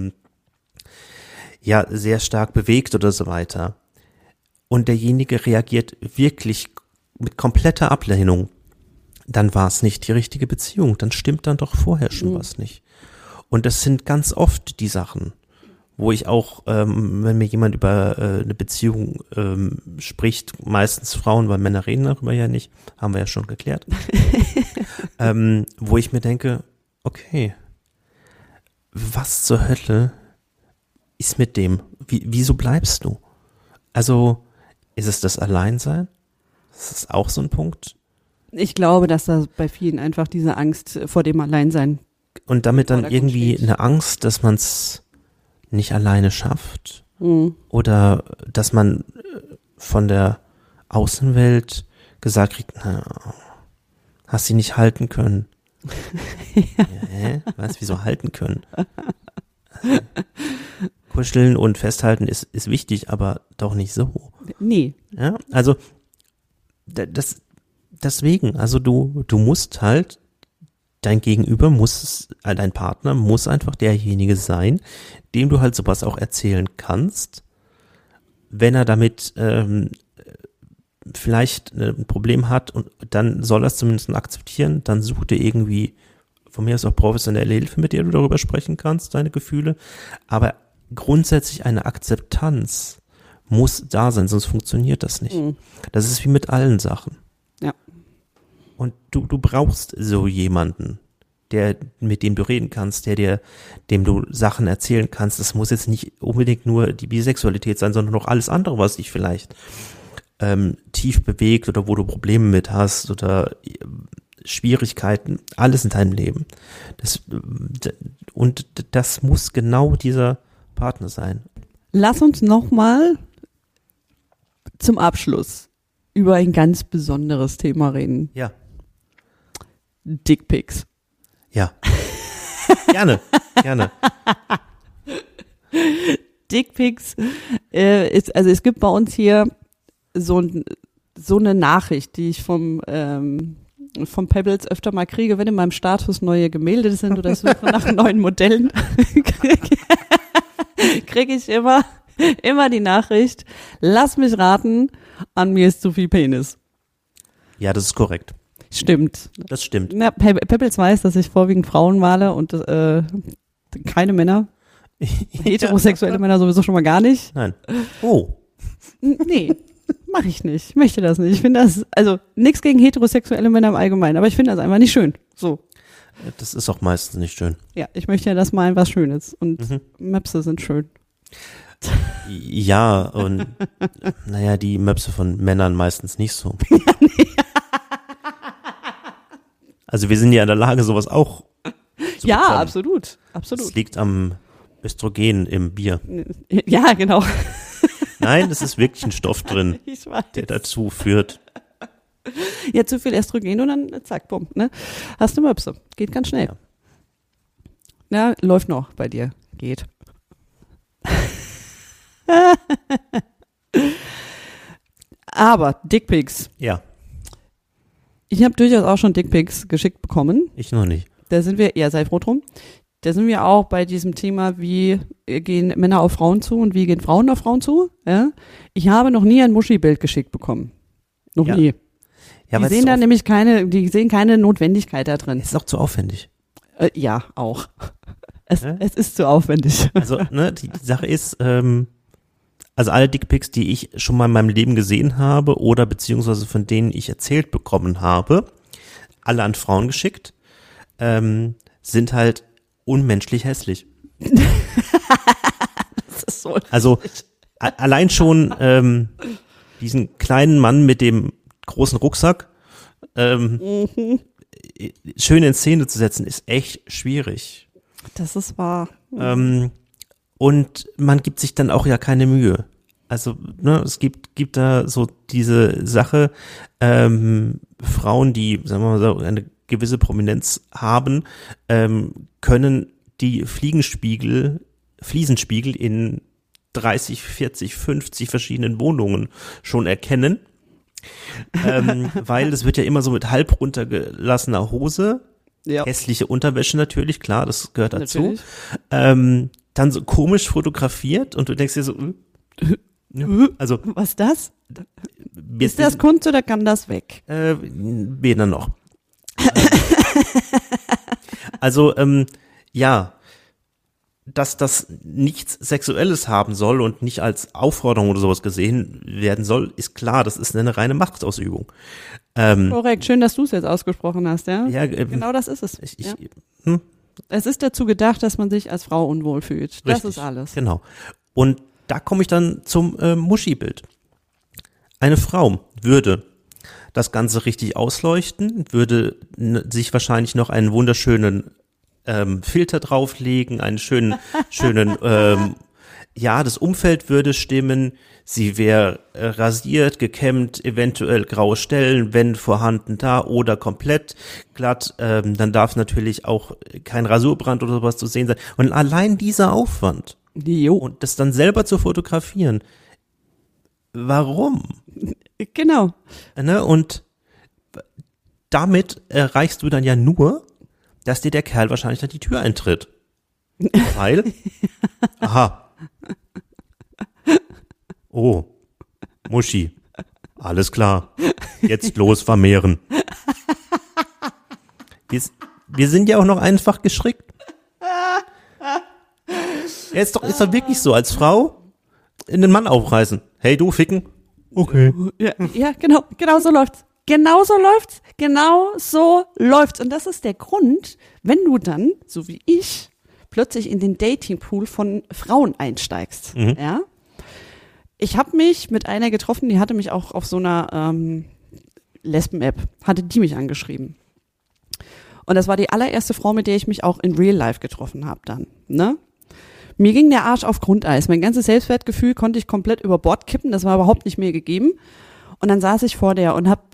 sehr stark bewegt oder so weiter, und derjenige reagiert wirklich mit kompletter Ablehnung, dann war es nicht die richtige Beziehung. Dann stimmt dann doch vorher schon was nicht. Und das sind ganz oft die Sachen, wo ich auch, wenn mir jemand über eine Beziehung spricht, meistens Frauen, weil Männer reden darüber ja nicht, haben wir ja schon geklärt, wo ich mir denke, okay, was zur Hölle ist mit dem? Wieso bleibst du? Also, ist es das Alleinsein? Das ist auch so ein Punkt. Ich glaube, dass da bei vielen einfach diese Angst vor dem Alleinsein. Und damit dann irgendwie eine Angst, dass man es nicht alleine schafft. Oder dass man von der Außenwelt gesagt kriegt, na, hast sie nicht halten können. Ja. Was, wieso halten können? Also, kuscheln und festhalten ist wichtig, aber doch nicht so. Nee. Ja, also deswegen, also du musst halt, dein Gegenüber dein Partner muss einfach derjenige sein, dem du halt sowas auch erzählen kannst, wenn er damit vielleicht ein Problem hat, und dann soll er es zumindest akzeptieren, dann such dir irgendwie, von mir aus auch professionelle Hilfe, mit der du darüber sprechen kannst, deine Gefühle, aber grundsätzlich eine Akzeptanz muss da sein, sonst funktioniert das nicht. Das ist wie mit allen Sachen. Ja. Und du brauchst so jemanden, mit dem du reden kannst, dem du Sachen erzählen kannst. Das muss jetzt nicht unbedingt nur die Bisexualität sein, sondern auch alles andere, was dich vielleicht tief bewegt oder wo du Probleme mit hast oder Schwierigkeiten, alles in deinem Leben. Und das muss genau dieser Partner sein. Lass uns nochmal zum Abschluss über ein ganz besonderes Thema reden. Ja. Dickpics. Ja. Gerne. Dickpics also es gibt bei uns hier so eine Nachricht, die ich vom Pebbles öfter mal kriege, wenn in meinem Status neue Gemälde sind oder Suche nach neuen Modellen, kriege ich immer die Nachricht, lass mich raten, an mir ist zu viel Penis. Ja, das ist korrekt. Stimmt. Das stimmt. Ja, Pebbles weiß, dass ich vorwiegend Frauen male und keine Männer. Heterosexuelle Männer sowieso schon mal gar nicht. Nein. Oh. Nee, mache ich nicht. Ich möchte das nicht. Ich finde das, also nichts gegen heterosexuelle Männer im Allgemeinen, aber ich finde das einfach nicht schön. So. Das ist auch meistens nicht schön. Ja, ich möchte ja, dass mal was Schönes. Und Möpse sind schön. Ja, und naja, die Möpse von Männern meistens nicht so. Also wir sind ja in der Lage, sowas auch zu Ja, bekommen. absolut. Das liegt am Östrogen im Bier. Ja, genau. Nein, es ist wirklich ein Stoff drin, Ich weiß. der dazu führt. Ja, zu viel Östrogen und dann zack, bumm, ne? Hast du Möpse. Geht ganz schnell. Ja, läuft noch bei dir. Geht. Aber Dickpics. Ja, Ich habe durchaus auch schon Dickpics geschickt bekommen. ich noch nicht. Da sind wir, ja, sei froh drum. Da sind wir auch bei diesem Thema, wie gehen Männer auf Frauen zu und wie gehen Frauen auf Frauen zu. Ja? Ich habe noch nie ein Muschi-Bild geschickt bekommen. Noch Ja. nie. Ja, Die weil sehen da nämlich die sehen keine Notwendigkeit da drin. es ist auch zu aufwendig. Ja, auch. Es ist zu aufwendig. Also, ne, die Sache ist, Also alle Dickpics, die ich schon mal in meinem Leben gesehen habe oder beziehungsweise von denen ich erzählt bekommen habe, alle an Frauen geschickt, sind halt unmenschlich hässlich. Das ist so. Also allein schon diesen kleinen Mann mit dem großen Rucksack schön in Szene zu setzen, ist echt schwierig. Das ist wahr. Und man gibt sich dann auch ja keine Mühe. Also es gibt da so diese Sache, Frauen, die, sagen wir mal so, eine gewisse Prominenz haben, können die Fliesenspiegel in 30, 40, 50 verschiedenen Wohnungen schon erkennen, weil das wird ja immer so mit halb runtergelassener Hose, hässliche Unterwäsche natürlich, klar, das gehört dazu, dann so komisch fotografiert und du denkst dir so, also was ist das? Ist das Kunst oder kann das weg? Weder noch. Also, ja, dass das nichts Sexuelles haben soll und nicht als Aufforderung oder sowas gesehen werden soll, ist klar, das ist eine reine Machtausübung. Korrekt, schön, dass du es jetzt ausgesprochen hast, ja? Ja, genau das ist es. Ja. Es ist dazu gedacht, dass man sich als Frau unwohl fühlt. Das Richtig, ist alles. Genau. Und da komme ich dann zum Muschi-Bild. Eine Frau würde das Ganze richtig ausleuchten, würde sich wahrscheinlich noch einen wunderschönen Filter drauflegen, einen schönen, das Umfeld würde stimmen, sie wäre rasiert, gekämmt, eventuell graue Stellen, wenn vorhanden da oder komplett glatt, dann darf natürlich auch kein Rasurbrand oder sowas zu sehen sein. Und allein dieser Aufwand und das dann selber zu fotografieren, warum? Genau. Ne? Und damit erreichst du dann ja nur, dass dir der Kerl wahrscheinlich an die Tür eintritt. Weil, oh, Muschi, alles klar, jetzt los vermehren. Wir sind ja auch noch einfach gestrickt. Ja, ist doch wirklich so, als Frau in den Mann aufreißen. Hey, du, ficken. Okay. Ja, genau so läuft's. Genau so läuft's. Und das ist der Grund, wenn du dann, so wie ich, plötzlich in den Datingpool von Frauen einsteigst. Ja? Ich habe mich mit einer getroffen, die hatte mich auch auf so einer Lesben-App, hatte die mich angeschrieben. Und das war die allererste Frau, mit der ich mich auch in Real Life getroffen habe dann. Ne? Mir ging der Arsch auf Grundeis. Mein ganzes Selbstwertgefühl konnte ich komplett über Bord kippen. Das war überhaupt nicht mehr gegeben. Und dann saß ich vor der und habe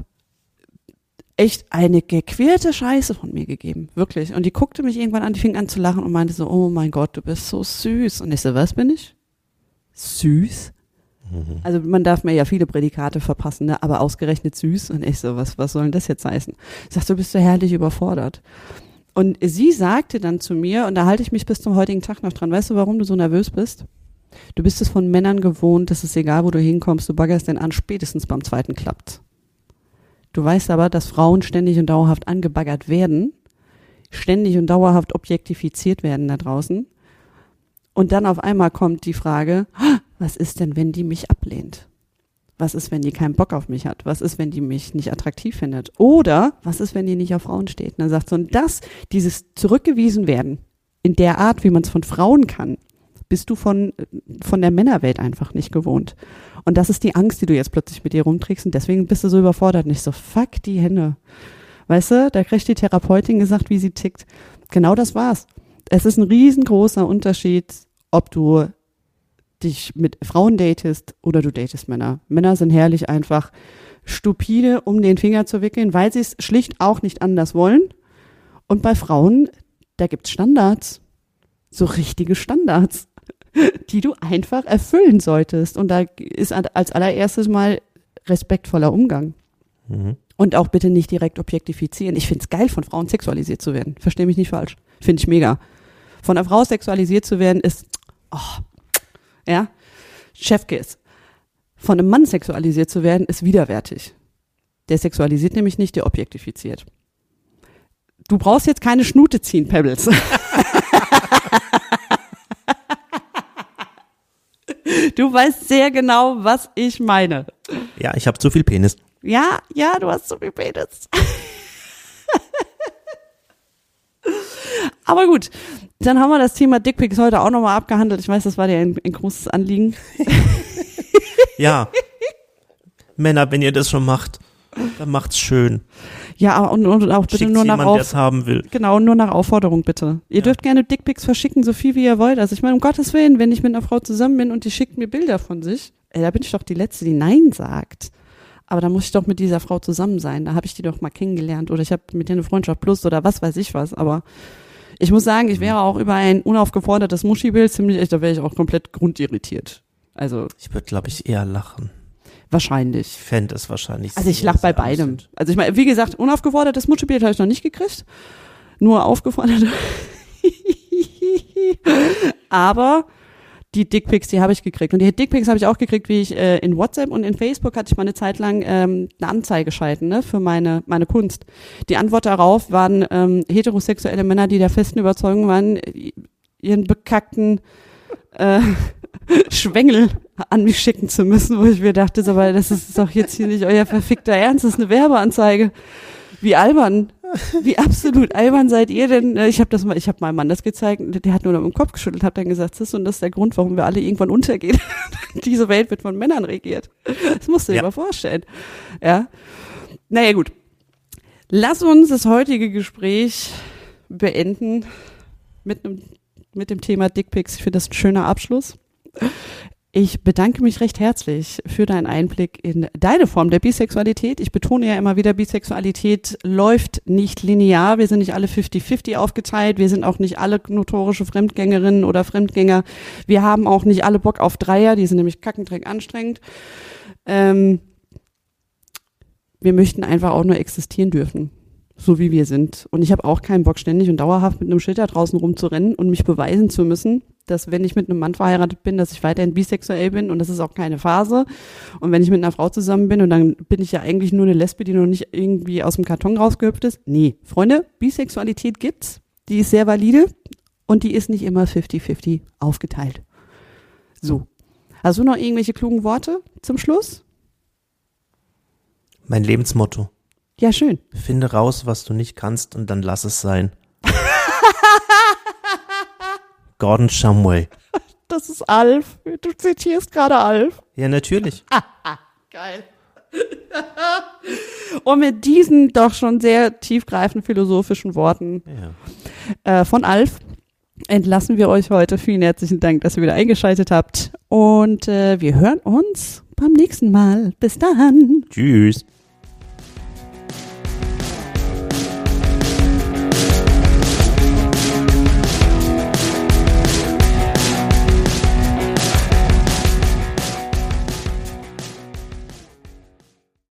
echt eine gequälte Scheiße von mir gegeben. Wirklich. Und die guckte mich irgendwann an, die fing an zu lachen und meinte so, oh mein Gott, du bist so süß. Und ich so, was bin ich? Süß? Also man darf mir ja viele Prädikate verpassen, ne? Aber ausgerechnet süß. Und ich so, was soll denn das jetzt heißen? Ich sag, du bist so herrlich überfordert. Und sie sagte dann zu mir, und da halte ich mich bis zum heutigen Tag noch dran, weißt du, warum du so nervös bist? Du bist es von Männern gewohnt, dass es egal, wo du hinkommst, du baggerst den an, spätestens beim zweiten klappt. Du weißt aber, dass Frauen ständig und dauerhaft angebaggert werden, ständig und dauerhaft objektifiziert werden da draußen. Und dann auf einmal kommt die Frage, was ist denn, wenn die mich ablehnt? Was ist, wenn die keinen Bock auf mich hat? Was ist, wenn die mich nicht attraktiv findet? Oder was ist, wenn die nicht auf Frauen steht? Und dann sagt so, und dieses zurückgewiesen werden, in der Art, wie man es von Frauen kann, bist du von der Männerwelt einfach nicht gewohnt. Und das ist die Angst, die du jetzt plötzlich mit dir rumträgst und deswegen bist du so überfordert. Nicht so, fuck die Hände. Weißt du, da kriegt die Therapeutin gesagt, wie sie tickt. Genau das war's. Es ist ein riesengroßer Unterschied, ob du dich mit Frauen datest oder du datest Männer. Männer sind herrlich einfach stupide, um den Finger zu wickeln, weil sie es schlicht auch nicht anders wollen. Und bei Frauen, da gibt's Standards. So richtige Standards, die du einfach erfüllen solltest. Und da ist als allererstes mal respektvoller Umgang. Und auch bitte nicht direkt objektifizieren. Ich find's geil, von Frauen sexualisiert zu werden. Versteh mich nicht falsch. Finde ich mega. Von einer Frau sexualisiert zu werden ist, Chefkiss. Von einem Mann sexualisiert zu werden ist widerwärtig. Der sexualisiert nämlich nicht, der objektifiziert. Du brauchst jetzt keine Schnute ziehen, Pebbles. Du weißt sehr genau, was ich meine. Ja, ich habe zu viel Penis. Ja, du hast zu viel Penis. Aber gut, dann haben wir das Thema Dickpics heute auch nochmal abgehandelt. Ich weiß, das war dir ein großes Anliegen. Ja, Männer, wenn ihr das schon macht, dann macht's schön. Ja, und auch bitte Schickt's nur nach jemand, der es haben will. Genau, nur nach Aufforderung bitte. Ihr dürft gerne Dickpics verschicken, so viel wie ihr wollt. Also ich meine, um Gottes Willen, wenn ich mit einer Frau zusammen bin und die schickt mir Bilder von sich, da bin ich doch die Letzte, die Nein sagt. Aber da muss ich doch mit dieser Frau zusammen sein. Da habe ich die doch mal kennengelernt oder ich habe mit der eine Freundschaft plus oder was weiß ich was. Aber ich muss sagen, ich wäre auch über ein unaufgefordertes Muschi-Bild da wäre ich auch komplett grundirritiert. Also ich würde, glaube ich, eher lachen. Wahrscheinlich. Ich fände es wahrscheinlich. Also ich lache bei beidem. Also ich meine, wie gesagt, unaufgefordertes Muschi-Bild habe ich noch nicht gekriegt. Nur aufgefordert. Aber die Dickpics, die habe ich gekriegt. Und die Dickpics habe ich auch gekriegt, wie ich in WhatsApp und in Facebook hatte ich mal eine Zeit lang eine Anzeige geschalten, ne, für meine Kunst. Die Antwort darauf waren heterosexuelle Männer, die der festen Überzeugung waren, ihren bekackten Schwengel an mich schicken zu müssen, wo ich mir dachte, aber das ist doch jetzt hier nicht euer verfickter Ernst, das ist eine Werbeanzeige. Wie albern, wie absolut albern seid ihr denn? Ich habe meinem Mann das gezeigt, der hat nur noch im Kopf geschüttelt, hat dann gesagt, das ist der Grund, warum wir alle irgendwann untergehen. Diese Welt wird von Männern regiert. Das musst du dir mal vorstellen. Ja. Naja, gut. Lass uns das heutige Gespräch beenden mit dem Thema Dickpics. Ich finde das ein schöner Abschluss. Ich bedanke mich recht herzlich für deinen Einblick in deine Form der Bisexualität. Ich betone ja immer wieder, Bisexualität läuft nicht linear. Wir sind nicht alle 50-50 aufgeteilt. Wir sind auch nicht alle notorische Fremdgängerinnen oder Fremdgänger. Wir haben auch nicht alle Bock auf Dreier. Die sind nämlich kackendreck anstrengend. Wir möchten einfach auch nur existieren dürfen. So wie wir sind. Und ich habe auch keinen Bock, ständig und dauerhaft mit einem Schild da draußen rumzurennen und mich beweisen zu müssen, dass wenn ich mit einem Mann verheiratet bin, dass ich weiterhin bisexuell bin und das ist auch keine Phase. Und wenn ich mit einer Frau zusammen bin und dann bin ich ja eigentlich nur eine Lesbe, die noch nicht irgendwie aus dem Karton rausgehüpft ist. Nee, Freunde, Bisexualität gibt's, die ist sehr valide und die ist nicht immer 50-50 aufgeteilt. So. Hast du noch irgendwelche klugen Worte zum Schluss? Mein Lebensmotto. Ja, schön. Finde raus, was du nicht kannst und dann lass es sein. Gordon Shumway. Das ist Alf. Du zitierst gerade Alf. Ja, natürlich. Geil. Und mit diesen doch schon sehr tiefgreifenden philosophischen Worten von Alf entlassen wir euch heute. Vielen herzlichen Dank, dass ihr wieder eingeschaltet habt. Und wir hören uns beim nächsten Mal. Bis dann. Tschüss.